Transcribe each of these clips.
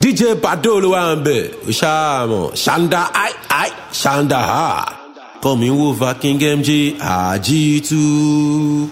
DJ Bado ló wà ńbẹ̀, Oshamo, Shanda I, Shanda ha. Coming over King MJ, Ajitu.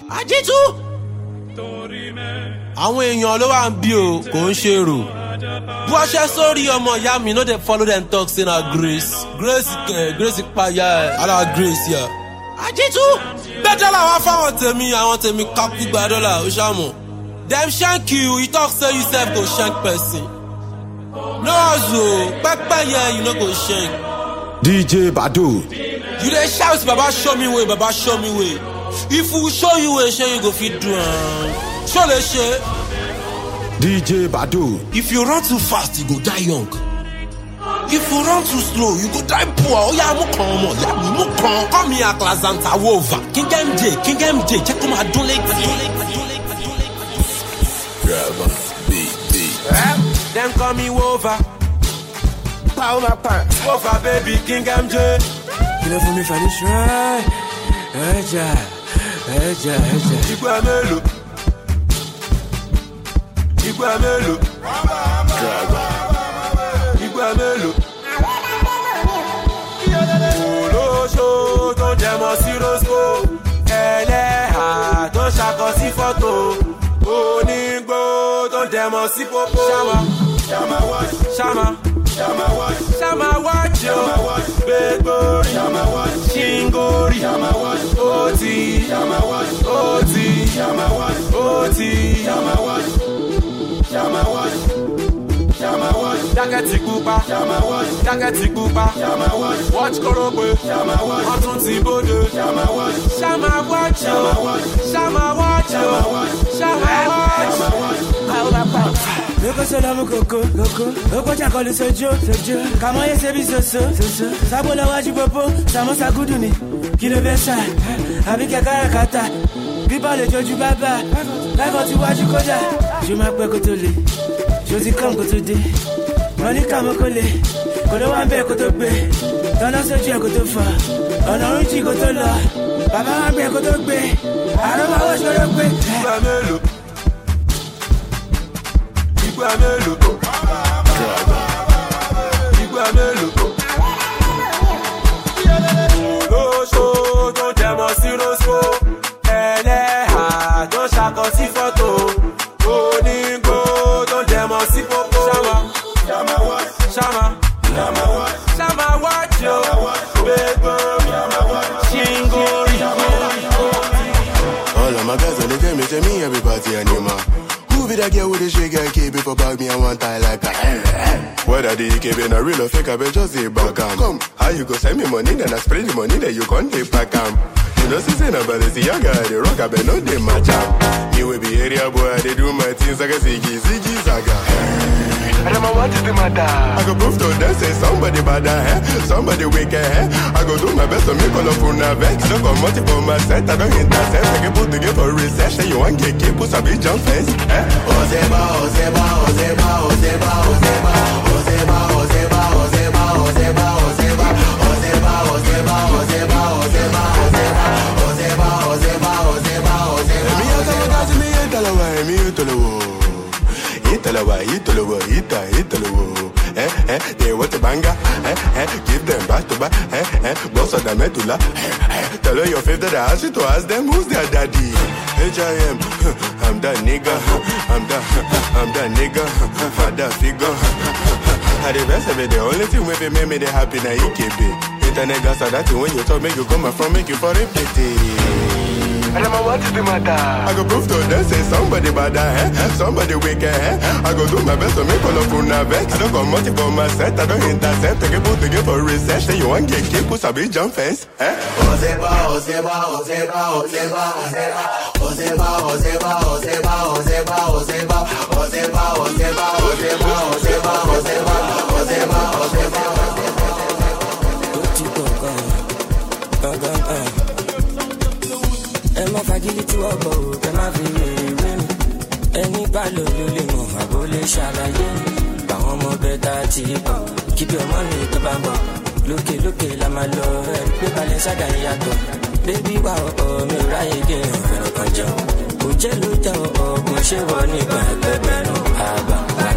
Àwọn èèyàn ló wà ń bí o, kò ń ṣe rò. Bó ṣe sórí ọmọ ìyá mi, no dey follow them talk say na Grace. Grace paya ẹ̀, ala Grace ya. Ajitu! Bẹ́jọ́ làwọn fáwọn tèmi kakú gba dọ́là, Oshamo. Dem shank you talk say you sef go shank person. No Azo, pẹ́pẹ́ you no go shank. DJ Bado. You dey shout, Baba show me way, Baba show me way. If we show you way, sure you go fit do am. Show le shey. DJ Bado. If you run too fast, you go die young. If you run too slow, you go die poor. Oh yeah, Mukon. Come here, Klazanta Wova. King MJ, check on my dole. Grab Them call me Wova. Power my pants. Wova baby, King MJ. You know for me for this right. Eja. Iguamelo. Olóṣó tó jẹmọ́ sí Roscoe. Ẹlẹ́hà tó ṣàkọ sí fọ́tò. Onígbó tó jẹmọ́ sí Popo. Shama watch yo. Begbori. Shingori. Dákẹ́tì pupa. Watch Korogbe. Ọtún ti bóde. Shama watch yo. Loko solo koko. Loko chakolu sojo. Kamoye sebi soso. Sabo la waji popo. Samosa guduni. Kilo besa. Abike karakata. Bíbá lè jojú bàbá. Láìpọ̀ tí wájú kódà. Ṣé máa pẹ́ kó tó le? Ṣé o ti kàn kó tó dé? Wọ́n ní kàmọ́ kó le. Kò ló wá ń bẹ́ẹ̀ kó tó gbé. Tọ́lá sójú ẹ̀ kó tó fà. Ọ̀nà oríjì kó tó lọ. Bàbá wá gbé kó tó gbé. Àrùn máa wọ́ ṣòro gbé. Iguamelo. Olóṣó tó jẹmọ́ sí Roscoe. Ẹlẹ́hà tó ṣàkọ sí fọ́tò. Onígbó tó jẹmọ́ sí Popo. Shama watch yo. Begbori. Shingori. All of my guys on the game, they tell me everybody animal. Who be that girl with the shake and keep it for bag me and one tie like that? Whether the keep in a real or fake, I bet just say back come. How you go send me money, then I spray the money, then you can't take back You know, since nobody see young guy, the rock, I bet no they match up. Me will be area boy, they do my things like a ziggy saga. I don't know what is the matter. I go prove to them, say somebody bad, somebody wicked, I go do my best to make all of una vex. I don't come multi for my set, I don't intercept. I can put the game for research, say you want get keep, put a big jump fence. Ozeba. Italowo. They want to banga. Give them back to back. Boss of the medulla. Tell her your favorite that I asked you to ask them who's their daddy. H.I.M. I'm that nigga. Father figure. At the best of it, the only thing wey make me they happy na EKB. Internet gas are that thing when you talk make you come from make you for a pity. I don't know what is the matter. I go prove to them say somebody bad, somebody wicked, I go do my best to make all of una vex. I don't come multi for my set, I don't intercept. I can put the game for research. Say you want get keep, put a big jump fence. Ozeba. Ẹ fagili tí wọ́n gbọ́ ò kẹ́ má fi èrè mi. Ẹni bá lò ló lè mọ̀ àbó lè ṣàlàyé. Báwọn ọmọ bẹ́ta ti pọ̀, kíbi ọmọ mi tó bá ń bọ̀. Lókè la máa lọ ẹ̀rí pé balẹ̀ ṣága ìyàtọ̀. Bébí wà ọ̀ọ́ mi ò ráyè gé ọ̀fẹ́ràn kan jẹun. Kò jẹ́ ló jẹ́ ọ̀ọ́ kò ṣe wọ nígbà ẹgbẹ̀rún àgbà.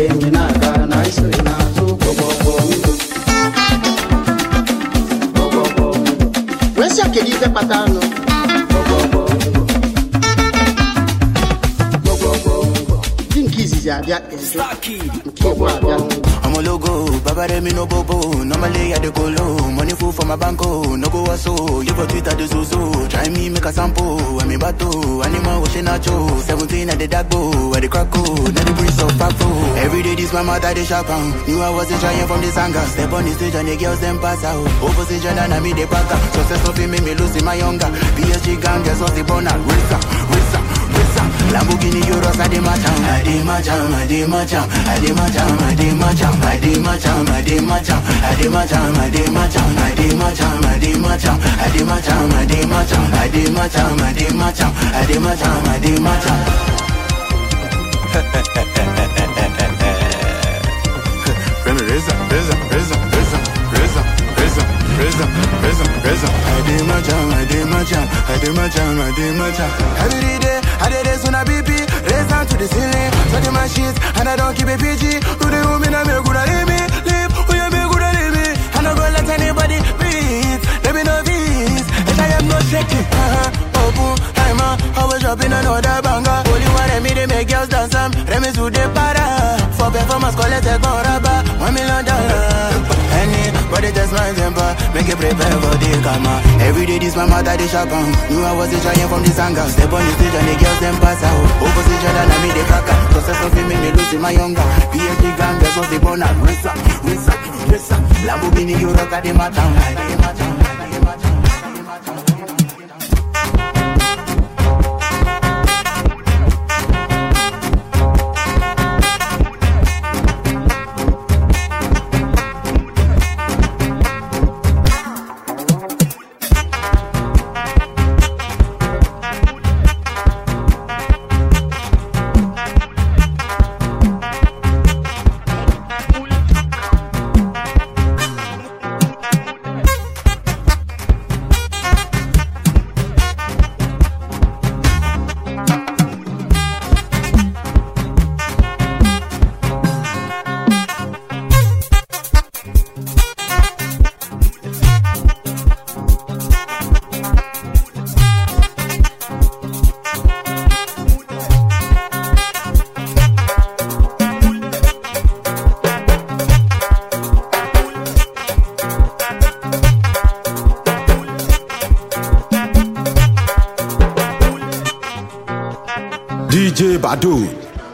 I'm a logo, Baba de me no bobo. Normally I dey go low, money full for my banko. No go so, you for Twitter the so. Try me make a sample, when me bato. Animal washing nacho, 17 at the dagbo, at the crack code, at the breeze of Paco. Every day this my mother they sharp on. Knew I wasn't trying from the sanga. Step on the stage and the girls them pass out. Opposition and I me the packer. Success of me me losing my younger. PSG gang, guess what's the bonus? Risa. Lamborghini Euros, I dey my jam, I dey my jam, I dey my jam, I dey my jam, I dey my jam, I dey my jam, I dey my jam, I dey my jam, I dey my jam, I dey my jam, I dey my jam, I dey my jam, I dey my jam, I dey my jam, I dey my jam, I dey my jam, I dey my jam. I dey my jam, I dey my jam, I dey my jam, I dey my jam. Every day, I dey this on a BP, raise down to the ceiling, touching my sheets, and I don't keep it PG. Do the woman I make good at me, live, who you make good at me. I don't go let anybody breathe, let me know this, and I am not shaking. Oh boom, I'm always dropping another banger. Only one of me, they make girls dance, let me do the para. For performance, collect a rubber, $1 million. Anybody test my temper, make it prepare for the karma. Every day this my mother they sharp on. Knew I wasn't trying from the sanga. Step on the stage and the girls them pass out. Opposition and I made the cracker. Success of me make me losing my younger. PSG gang, guess what's the bonus? Risa. Lamborghini Euros, I dey my town. DJ Badu.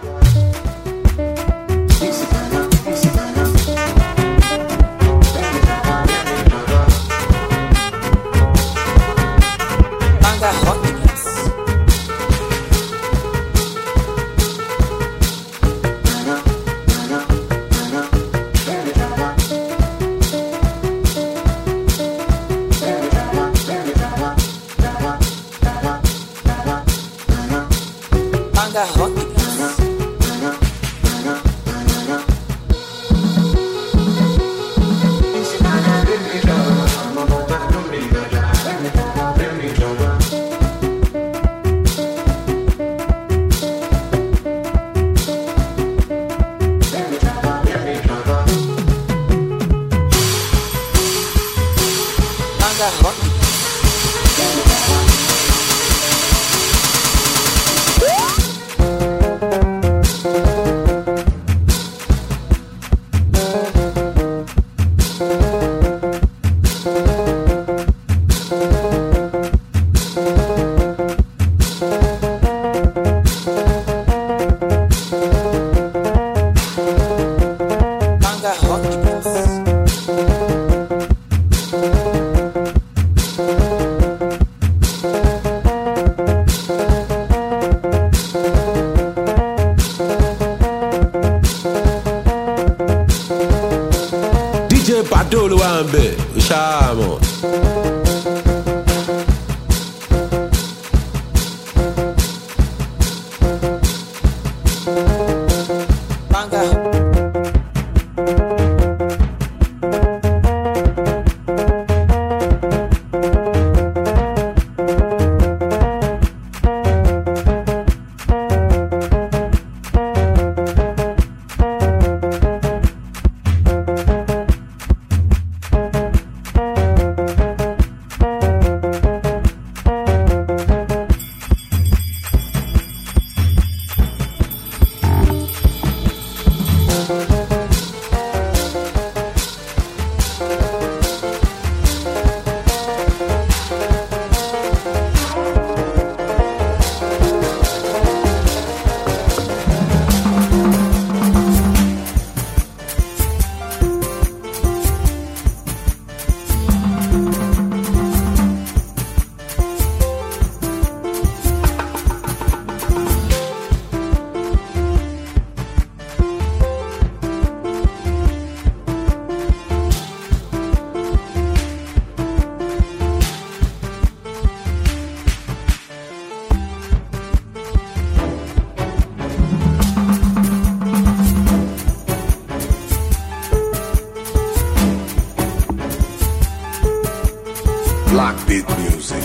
Badu ló wà ń bẹ̀ ṣáàmù. Black Beat Music.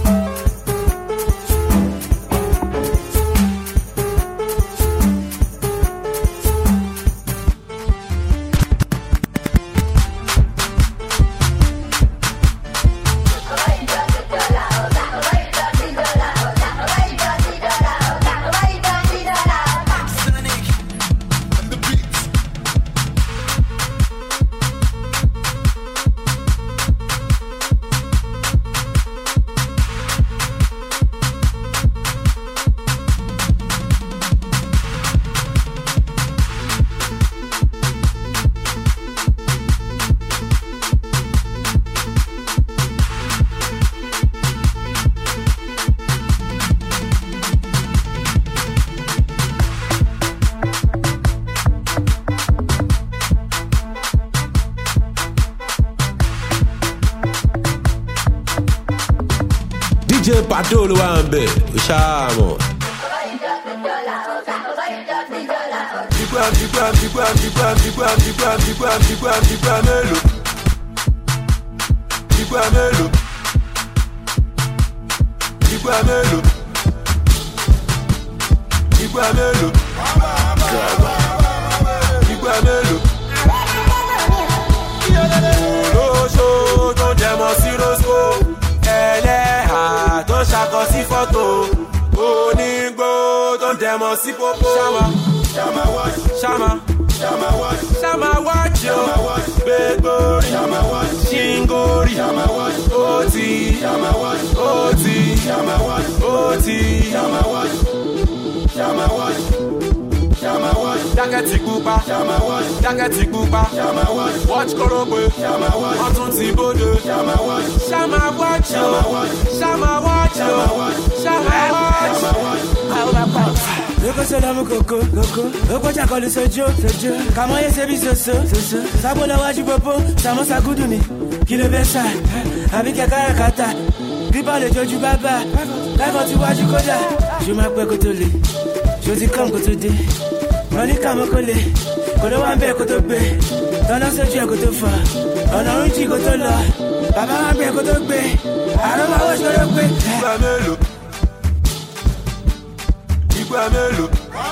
DJ Bado ló wà ń bẹ̀ ó ṣáàmọ̀. Olóṣó tó jẹmọ́ sí Rosco ẹlẹ́hà tó ṣàkọ sí fọ́tò onígbó tó dẹmọ́ sí pópó. Ṣàmà wájú gbégbórí ṣíngórí dákẹ́tì pupa watch kórópè wọ́n tún ti bóde. Ṣàmà wájú. Loko solamu koko, loko chakolu sojo, kama ye sebi soso, sabo la waji popo, samo sagudu ni, kilo besa, abi kekara kata, biba le joju baba, life ti waji koda, je m'appelle kotole, je dis comme kotode, mani kama kole, kolo wambe kotobe, tana soju kotofa, ọlọ́run jí koto lọ, baba wambe kotogbe, aroma wo ṣorogbe. Igba mélòó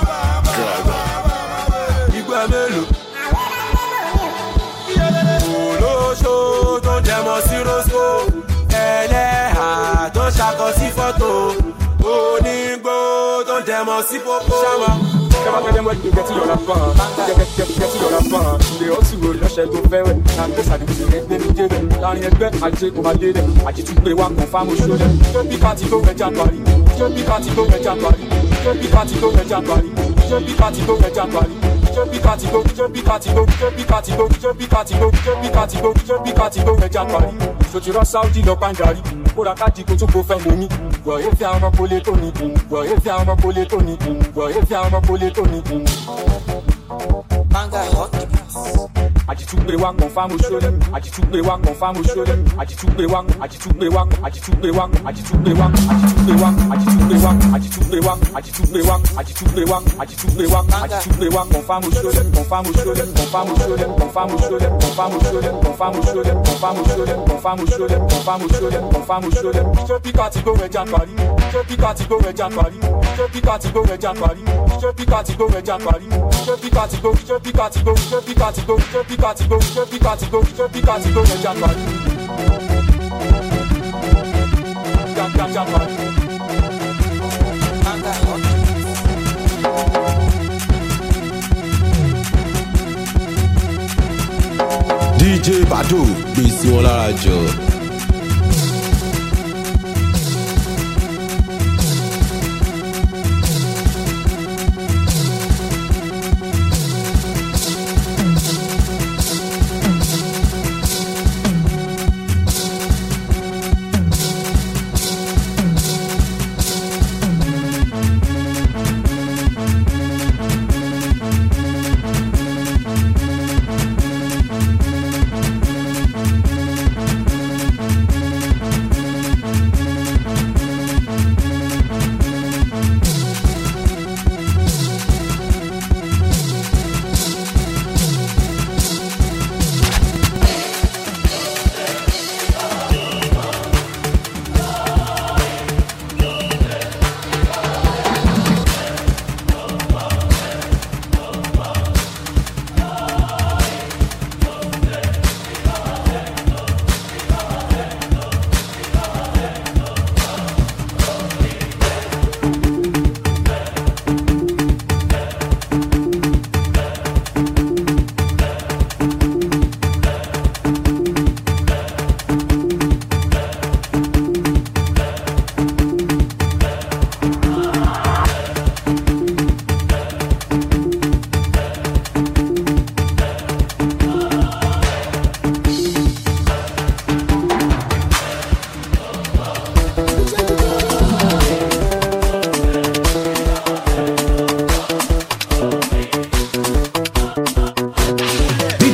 olóṣó tó dẹmọ́ sí Rosco ẹlẹ́hà tó ṣàkọ sí fọ́tò onígbó tó dẹmọ́ sí pópó. Never tell them what you get to your lapin. Get to your lapin. They also will not share go fair. And this are the things they did. Down here, I take my lady. I just took the one confirm show them. Just be party go with January. Just be party go with January. Just be party go with January. Just be party go with January. Just be party go. Just be party go. Just be party go. Just be party go. Just be party go. Just be party go with January. So you rush Saudi no Banjari. Kódà kájí kó tún kó fẹ́ mọ́ ní. Wọ̀ ẹ́ fi àwọn ọmọ kólé tó ní. Wọ̀ ẹ́ fi àwọn ọmọ kólé tó ní. Wọ̀ ẹ́ fi àwọn ọmọ kólé tó ní. Ajitugbe wa confirm show them. Ajitugbe wa confirm show them. Ajitugbe wa confirm show them. Ajitugbe wa confirm show them. Just Picati go with January. Just Picati go with January. Just Picati go with January. Just Picati go with January. Just Picati go. Just Picati go. Just Picati go. Just Picati go. Just Picati go. Just Picati go with January. January. DJ Bado gbèsè wọn lára jọ.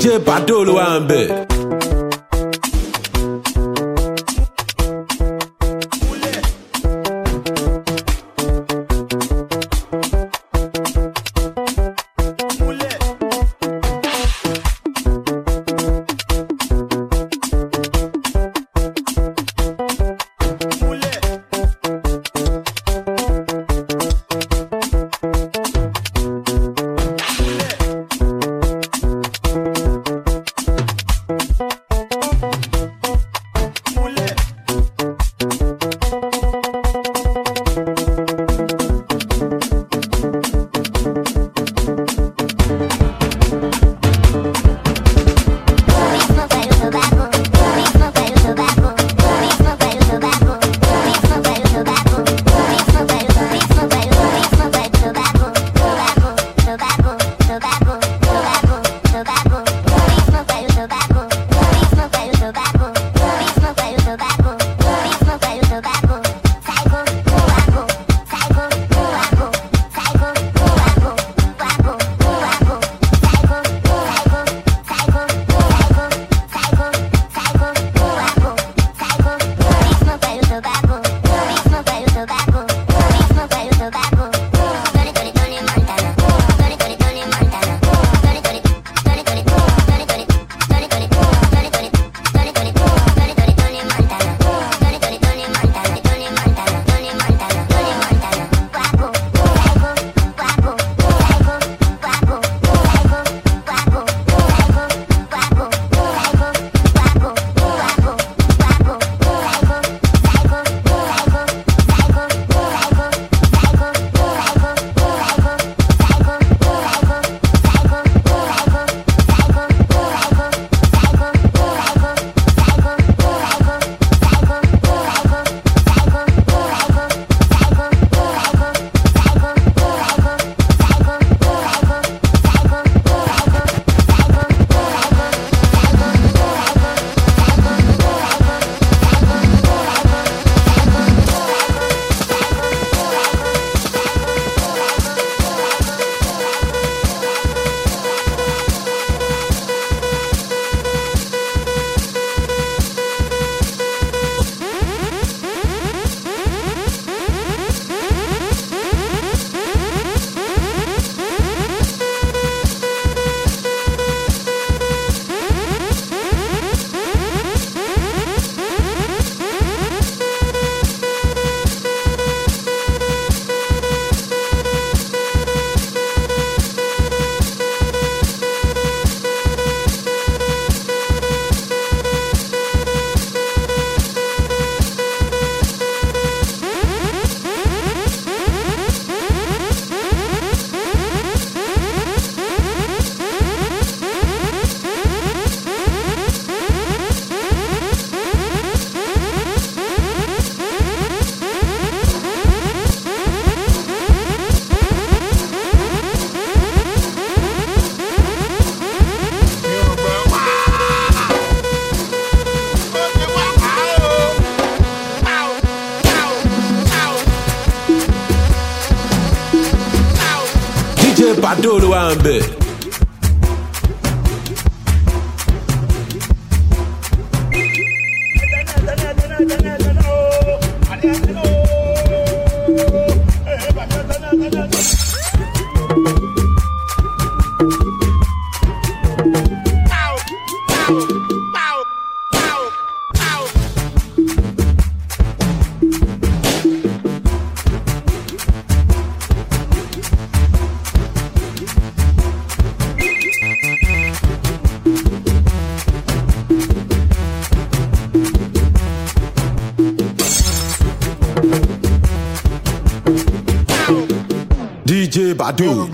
DJ Bado ló wà ń bẹ̀. Bado ló wà ń bẹ̀. DJ Bado.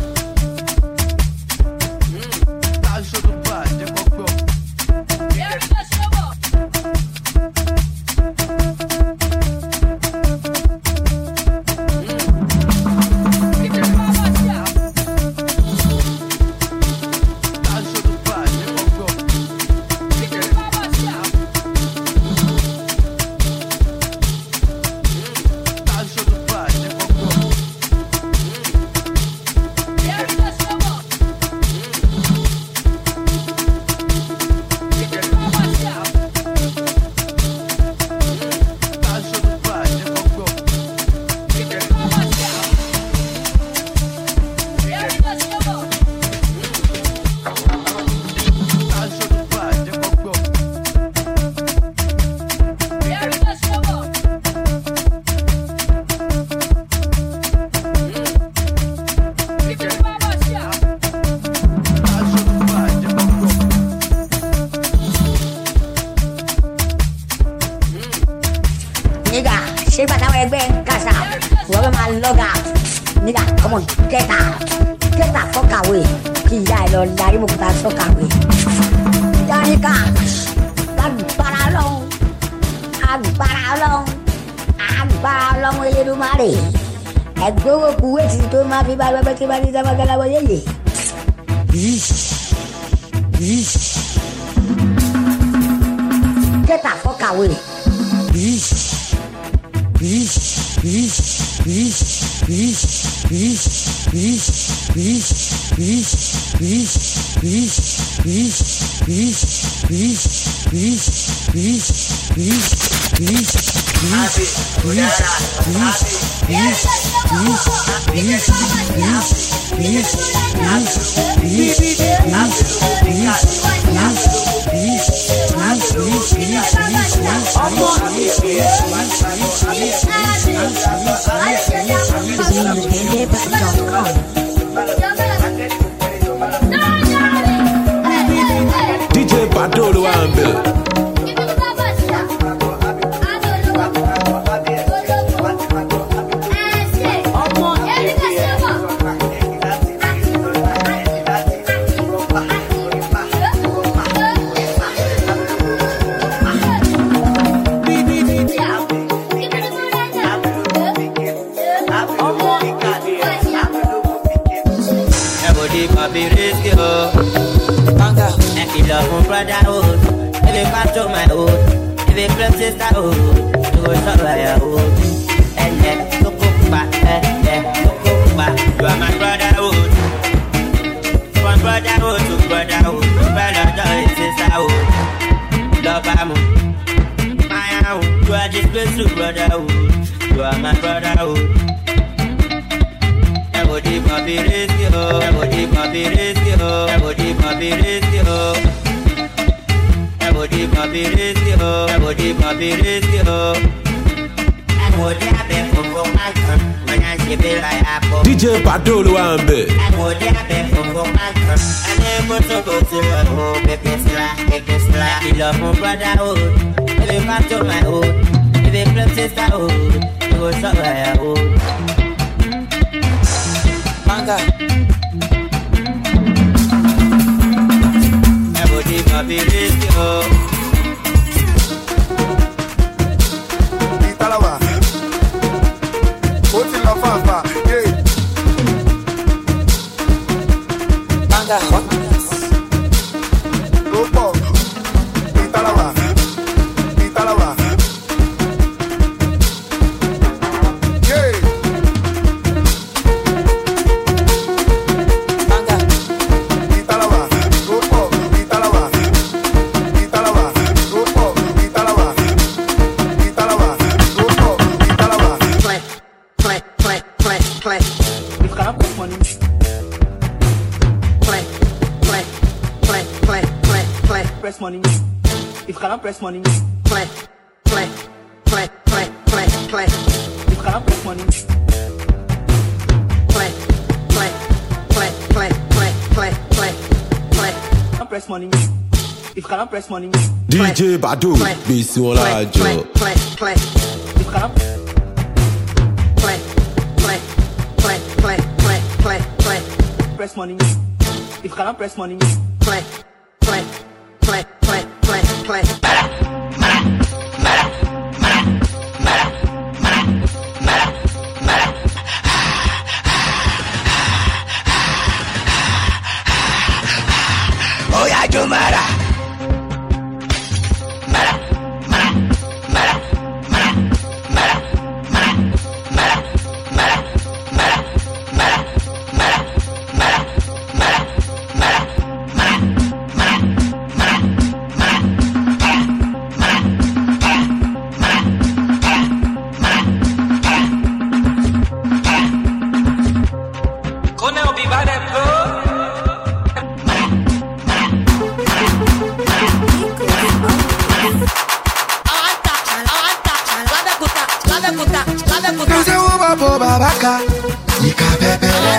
Yeah. Nigga, shake my way back, casa. Whoever my log out. Nigga, come on, get out. Get the fuck away. Kia don't die, move that fuck away. Johnny Cash, Agbaralong, with you, Mari. I go up with you to my people, but you are the Magalawaye. Get the fuck away. DJ Badolo Ambe. Brotherhood, if you come to my hood, if you claim sisterhood, you will survive your hood. And then, look back, you are my brotherhood. From brotherhood to brotherhood, brotherhood is sisterhood. Love amu, my own, you are displaced to brotherhood. You are my brotherhood. Everybody papi risk you, everybody papi risk you, everybody papi risk you. Everybody papi risk you, everybody papi risk you. And what happened for my son, when I see me like apple. DJ Badolo Ambe. And what happened for my son, and then go to the home, make it slack. You love my brotherhood, if you come to my hood, if you claim sisterhood, you will survive your hood. Manga. Everybody papi risk you. Italawa. What's in the fafa? Yeah. Manga. Ropo. Italawa. Italawa. Yeah. Italawa. Ropo. Italawa. Italawa. Ropo. Italawa. Italawa. Ropo. Italawa. Play. If can I put money? Press money. If can I press money? Play. If can I press money? Can I press money? If can I press money? DJ Badu. Bisi Olajo. If can I press money? If can I press money? Oya Jumara. Babaka, Nika Pepele,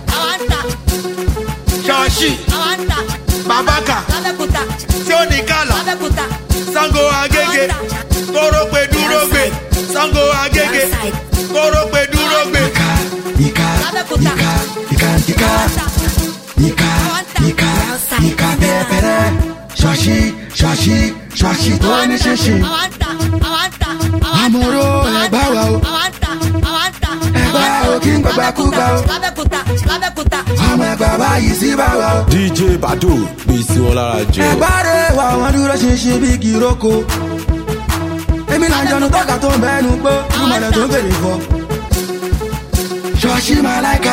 Shashi, Babaka, Sionikala, Sango Agege, Toro Pedurogbe, Sango Agege, Korope Durobe. Ika pepere. Shashi, Tony Shishi. Amoro, Ebawa. King Baba Kuba. Baba Yisi Baba. DJ Bado, bisi wọn lára jẹ. Ẹ̀bárẹ̀ wà wọ́n dúró ṣinṣin bí kìrókò. Èmi là ń jẹun tọ́ka tó ń bẹ́nu pé ìmọ̀lẹ̀ tó ń bèrè fọ́. Ṣọ́ọ̀ṣì Màláìka.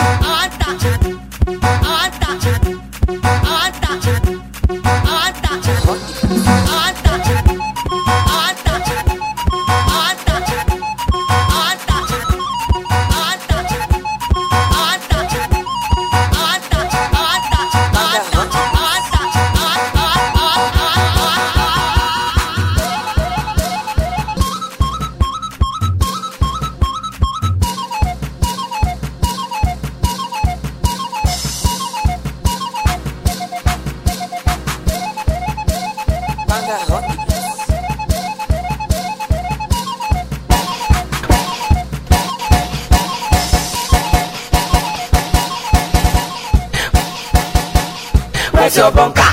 Where's your bunker?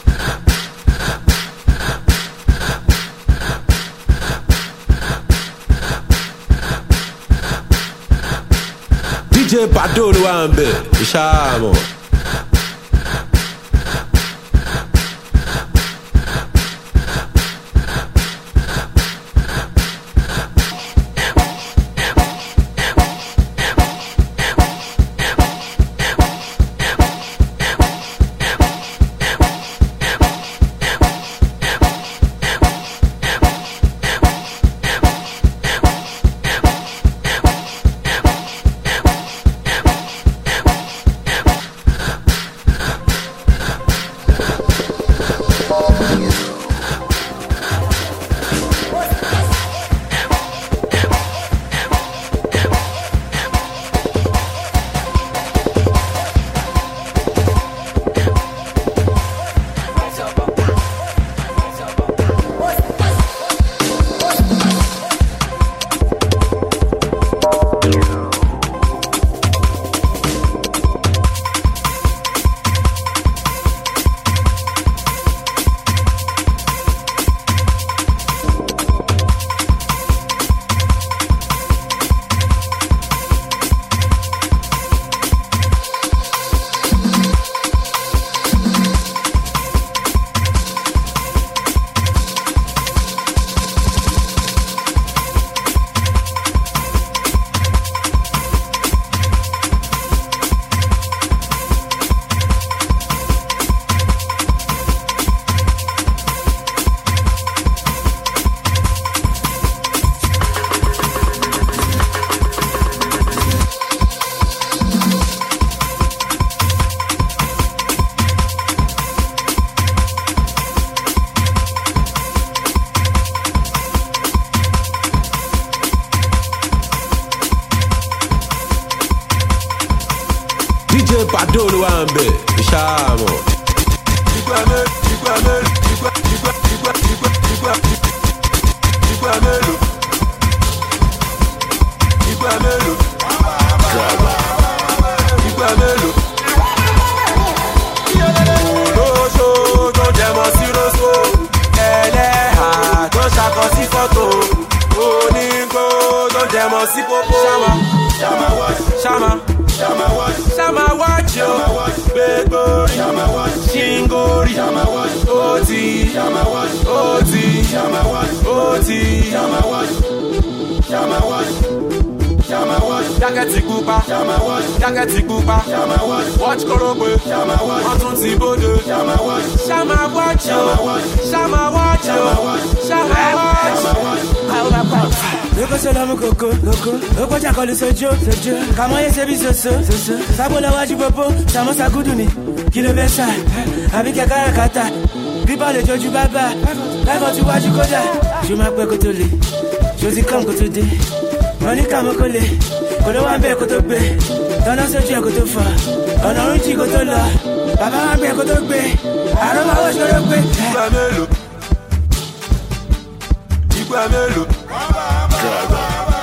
DJ Bado ló wà ń bẹ̀ ìṣàmọ̀. DJ Bado ló wà ń bẹ̀ ìṣàmọ̀. Olóṣó tó jẹmọ́ sí roṣó, ẹlẹ́hà tó ṣakọ sí fọ́tò, onígbó tó jẹmọ́ sí pópó. Shama watch yo, Bedbury, Shingori, Oti, Yaketi Kupa, watch Korobe, Otun Tibode, Shama watch yo, Shama watch. Loko solo mu koko, loko chakolu sojo, kamo ye sebi soso, sabo la waju popo, samo sagudu ni, kilo besa, abi kekara kata, biba le joju baba, lako tu waju koda, je m'appelle kotole, Josie come koto de, money kamo kole, kolo wambe koto be, tana sojo koto fa, ọ̀nà runji koto la, baba wambe koto be, aroma wo shoro be. Igba melo.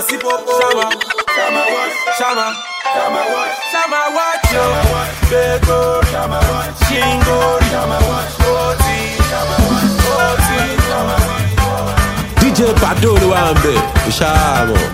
sí popo. Shama watch yo. Begori, Shingori, Oti. DJ Bado ló wà ń bẹ̀, Shama.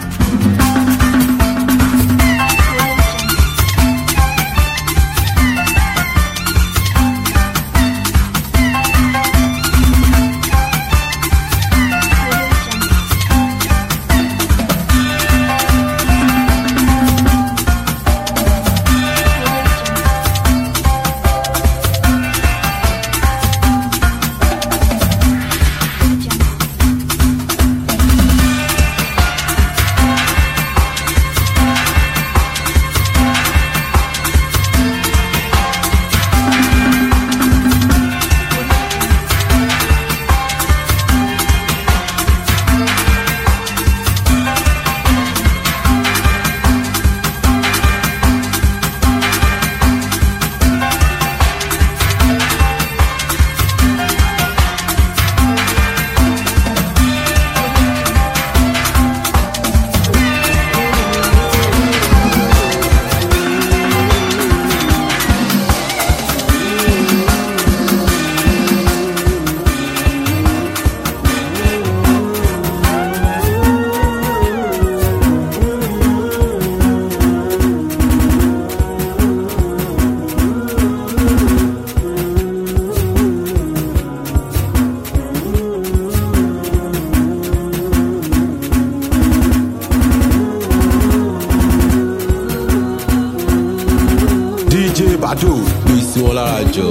Bado gbé sí wọn lára jọ.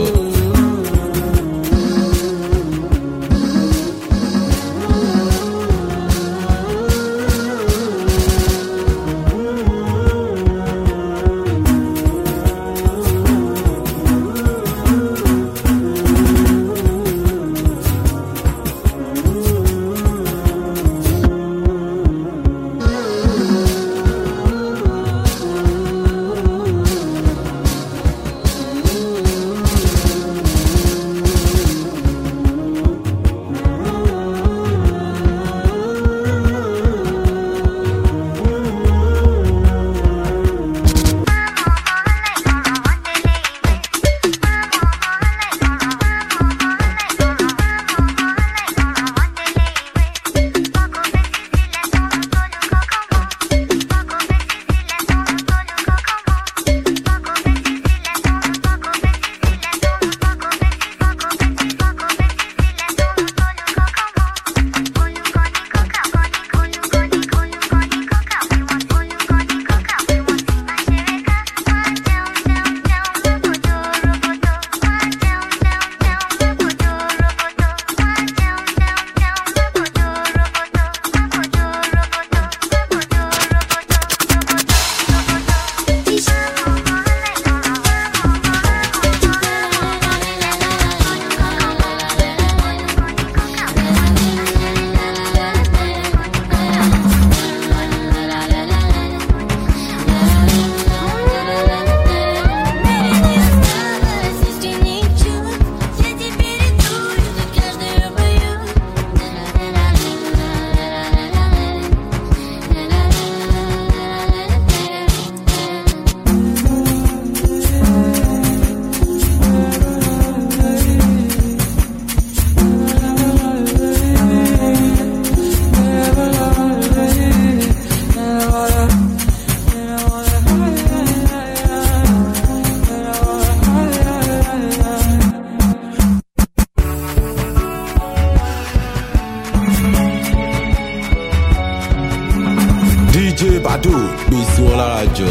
DJ Bado gbé sí wọn lára jọ.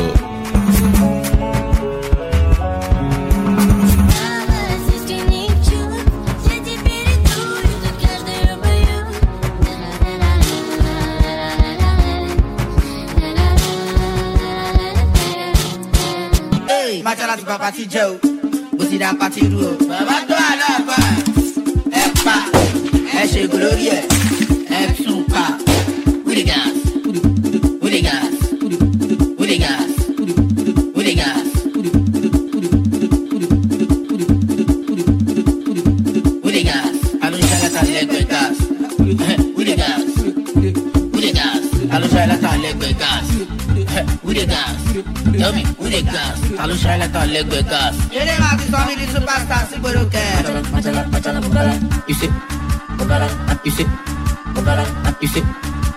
Machala ti papa ti jẹ o, bó ti dá pati ru o. Bàbá tó àlàbà ẹ pa ẹ ṣe gòlórí ẹ tún pa. Hooligans, hooligans, hooligans, hooligans, hooligans. Alonso alata lẹgbẹ gas. Hooligans, hooligans. Alonso alata lẹgbẹ. Who the gas? Tell me, who the gas? I don't shine like a leg with gas. You the man is on me, the superstar, Siboro Cat. You see? You see? You see?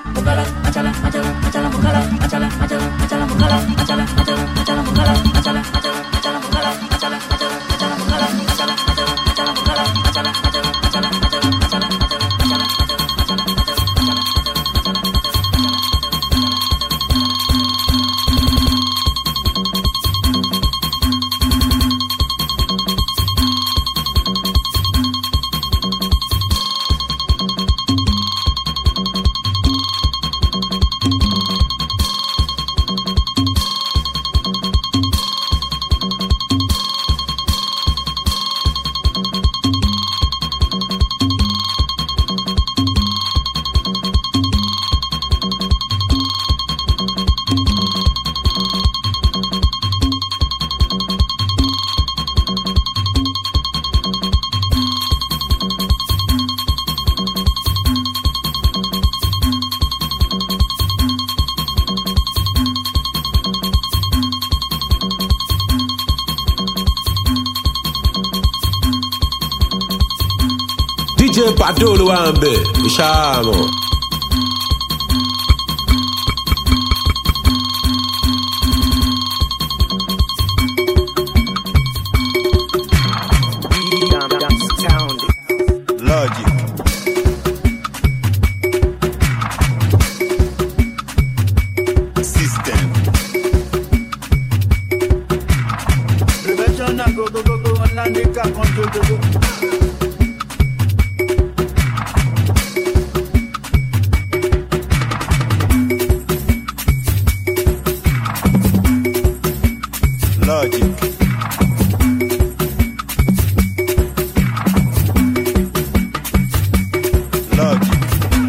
DJ Padolo Wambe, Ishamo. Logic. System. Prevention na go online they can control Logic. Logic.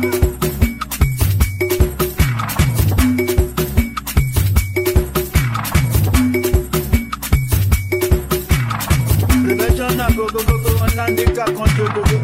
Prevention na go online they can control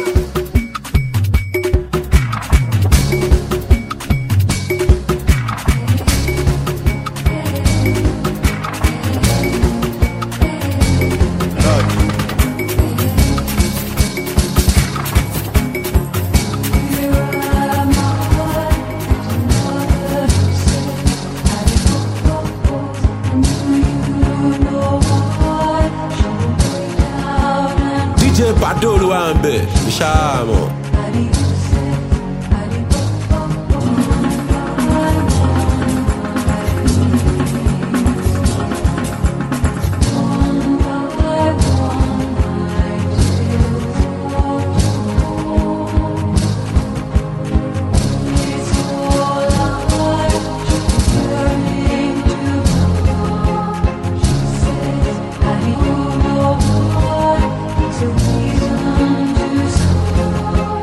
DJ Padolo Wambe, Ishamo. It's a reason to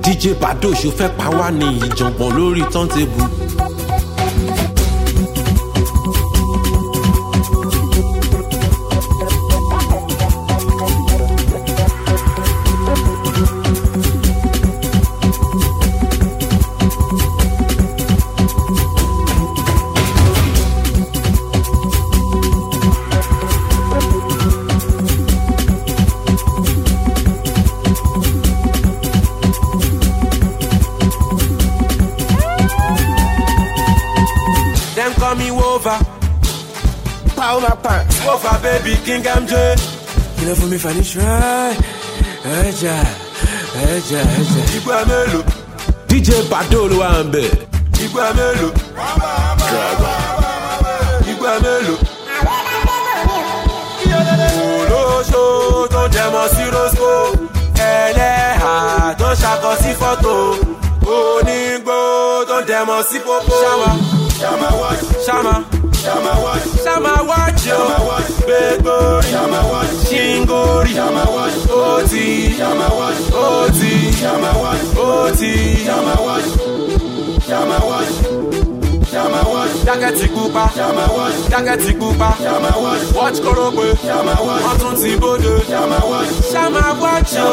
DJ Bado ṣo fẹ́ pa wá ní ìjàngbọ̀n lórí turntable. Call me Wova, Power my pants. Wova baby, King MJ. You know for me funny try. Eja. Igwe melo. DJ Bado ló wà ńbẹ̀. Igwe melo. Igwe melo. Olóṣó tó jẹmọ́ sí Rosco. Ẹlẹ́hà tó ṣàkọ sí fọ́tò. Onígbó tó jẹmọ́ sí Popo. Shama watch, yo. Big Bori, Shingori, Oti, Dakati Kupa, watch Korokwe, Anton Tibode, Shama watch, yo.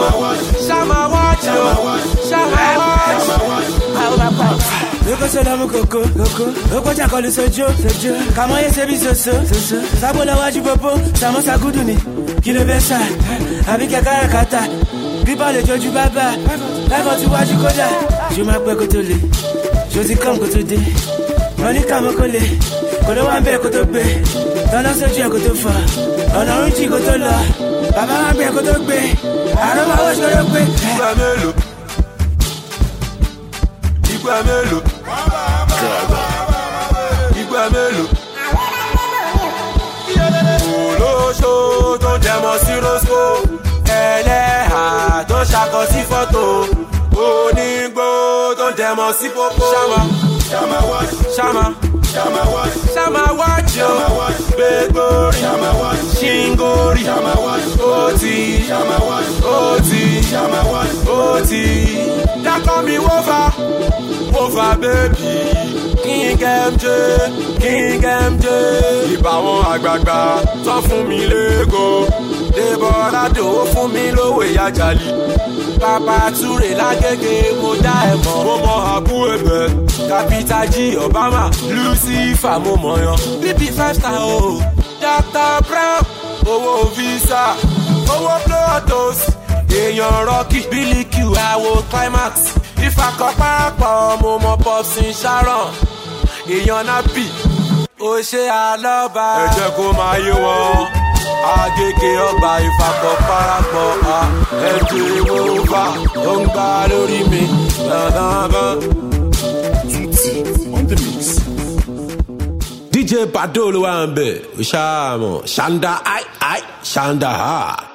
Loco solo coco, loco chacole sojo, comment y c'est bisoso, sabo la waji popo, samo sa guduni, qui le besa, avec la kata, gripa le joju baba, la voti waji koda, je m'appelle Kotole, je dis comme Kotode, Monica Mokole, Kolo Wambe Kotobe, dans la soju Kotofa, on a un chi Kotola, Baba Wambe Kotobe, Aroma Wash Kotobe, Igwe melo. Olóṣó tó jẹmọ́ sí Rosco. Ẹlẹ́hà tó ṣàkọ sí fọ́tò. Onígbó tó jẹmọ́ sí Popo. Shama watch, yo. Big Bori, Shingori, Oti. That call me Wova baby, King MJ. Ìbá wọn àgbààgbà tán fún mi lẹ́gọ̀. Débọ̀lá dòwó fún mi lówó ìyájàlì. Papa Ture lágége mo dá ẹ̀ mọ̀. Mo mọ àbú ẹ̀bẹ̀. Capital G Obama, Lucifer mo mọ̀ yan. BB 5 star o, Dr. Brown, owó visa, owó Plotos. Èèyàn Rocky, Billy Q, àwo Climax. Ìfàkọ̀pápọ̀ mo mọ Popsin Sharon. Èèyàn Napi, ó ṣe àlọ́ba. Ẹ jẹ́ kó máa yé wọn. Agége ọgbà ìfàkọ̀pápọ̀ ẹ̀jẹ̀ Wova ó ń gbá lórí mi. DJ Bado ló wà ńbẹ̀. Ṣáàmọ̀ Ṣanda Shanda ha.